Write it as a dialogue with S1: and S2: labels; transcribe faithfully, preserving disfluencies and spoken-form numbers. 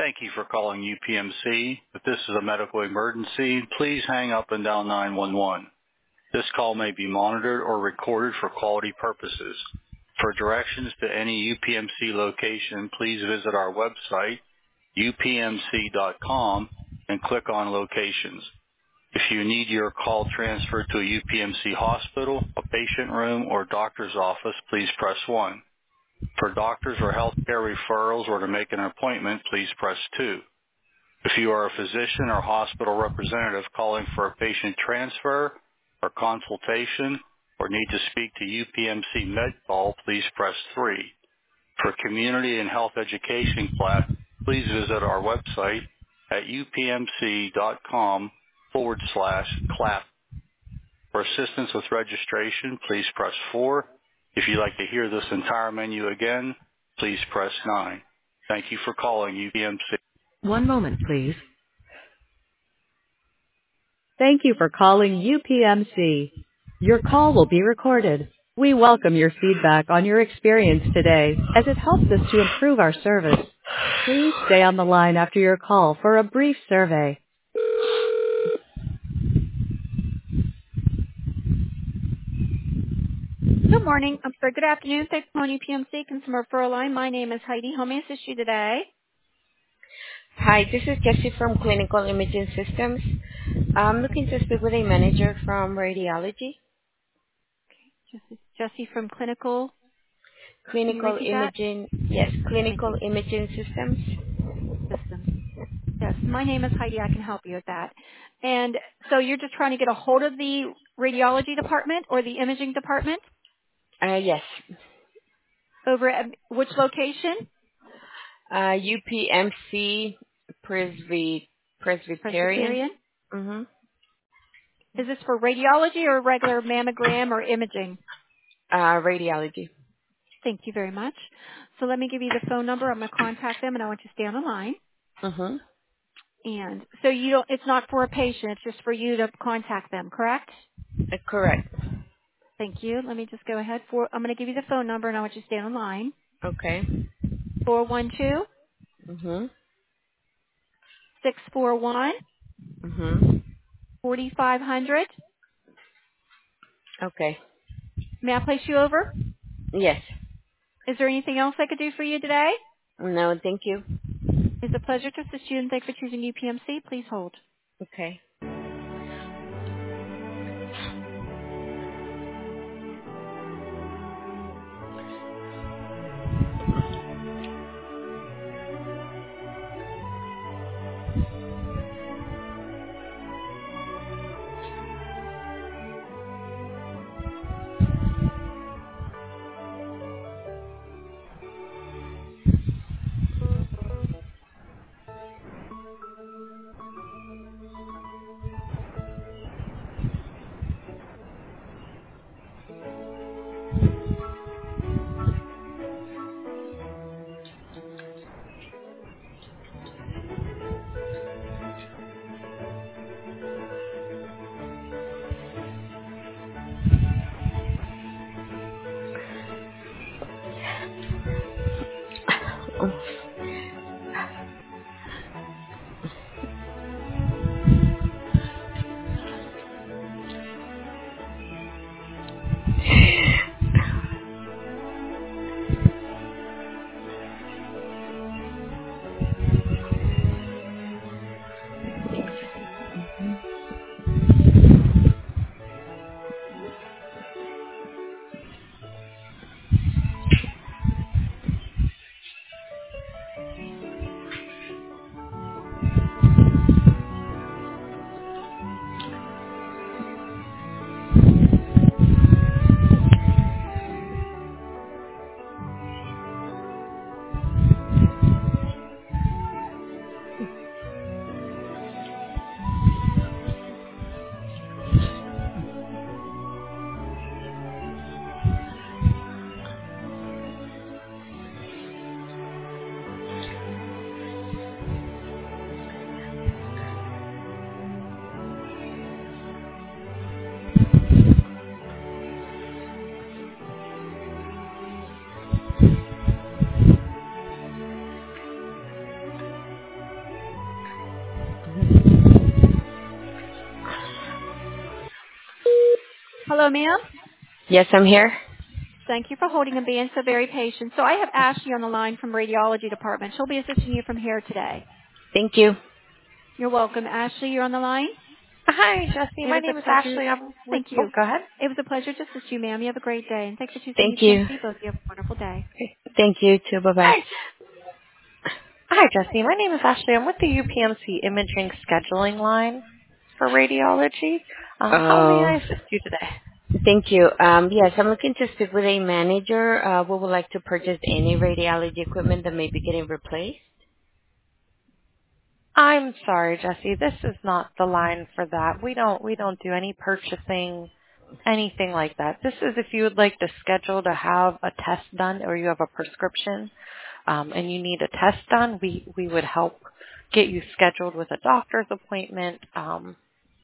S1: Thank you for calling U P M C. If this is a medical emergency, please hang up and dial nine one one. This call may be monitored or recorded for quality purposes. For directions to any U P M C location, please visit our website, U P M C dot com, and click on Locations. If you need your call transferred to a U P M C hospital, a patient room, or doctor's office, please press one. For doctors or healthcare referrals or to make an appointment, please press two. If you are a physician or hospital representative calling for a patient transfer or consultation or need to speak to U P M C MedCall, please press three. For community and health education class, please visit our website at upmc.com forward slash clap. For assistance with registration, please press four. If you'd like to hear this entire menu again, please press nine. Thank you for calling U P M C. One moment, please. Thank you for calling U P M C. Your call will be recorded. We welcome your feedback on your experience today, as it helps us to improve our service. Please stay on the line after your call for a brief survey.
S2: Good morning. I'm sorry, good afternoon. Thanks for calling U P M C Consumer Referral Line. My name is Heidi. How may I assist you today?
S3: Hi, this is Jessie from Clinical Imaging Systems. I'm looking to speak with a manager from radiology.
S2: Jessie, Jessie from Clinical.
S3: Clinical Imaging, yes, Clinical Imaging Systems.
S2: Systems. Yes, my name is Heidi. I can help you with that. And so you're just trying to get a hold of the radiology department or the imaging department?
S3: Uh, yes.
S2: Over at which location?
S3: Uh, U P M C Presby, Presbyterian.
S2: Presbyterian.
S3: Mm-hmm.
S2: Is this for radiology or regular mammogram or imaging?
S3: Uh, radiology.
S2: Thank you very much. So let me give you the phone number. I'm going to contact them, and I want you to stay on the line.
S3: Mm-hmm.
S2: And so you don't, it's not for a patient. It's just for you to contact them, correct?
S3: Uh, correct.
S2: Thank you. Let me just go ahead. For, I'm going to give you the phone number, and I want you to stay on the line.
S3: Okay.
S2: four one two,
S3: Mm-hmm.
S2: six four one,
S3: Mm-hmm.
S2: four five zero zero.
S3: Okay.
S2: May I place you over?
S3: Yes.
S2: Is there anything else I could do for you today?
S3: No, thank you.
S2: It's a pleasure to assist you, and thanks for choosing U P M C. Please hold.
S3: Okay.
S2: Hello, ma'am.
S3: Yes, I'm here.
S2: Thank you for holding and being so very patient. So I have Ashley on the line from radiology department. She'll be assisting you from here today.
S3: Thank you.
S2: You're welcome. Ashley, you're on the line.
S4: Hi, Jesse.
S2: It
S4: My
S2: was
S4: name
S2: a
S4: is
S2: pleasure.
S4: Ashley. I'm with,
S2: Thank
S4: oh,
S2: you.
S4: go ahead.
S2: It was a pleasure to assist you, ma'am. You have a great day. And thanks for choosing
S3: Thank
S2: U P M
S3: you.
S2: C. Both you have a wonderful day.
S3: Thank you, too. Bye-bye.
S4: Hi. Hi, Jesse. My name is Ashley. I'm with the U P M C imaging scheduling line for radiology. Um, how may I
S3: Oh,
S4: assist you today?
S3: thank you. Um, yes, I'm looking to speak with a manager. Uh, we would like to purchase any radiology equipment that may be getting replaced.
S4: I'm sorry, Jesse. This is not the line for that. We don't we don't do any purchasing, anything like that. This is if you would like to schedule to have a test done or you have a prescription um, and you need a test done, we, we would help get you scheduled with a doctor's appointment. Um,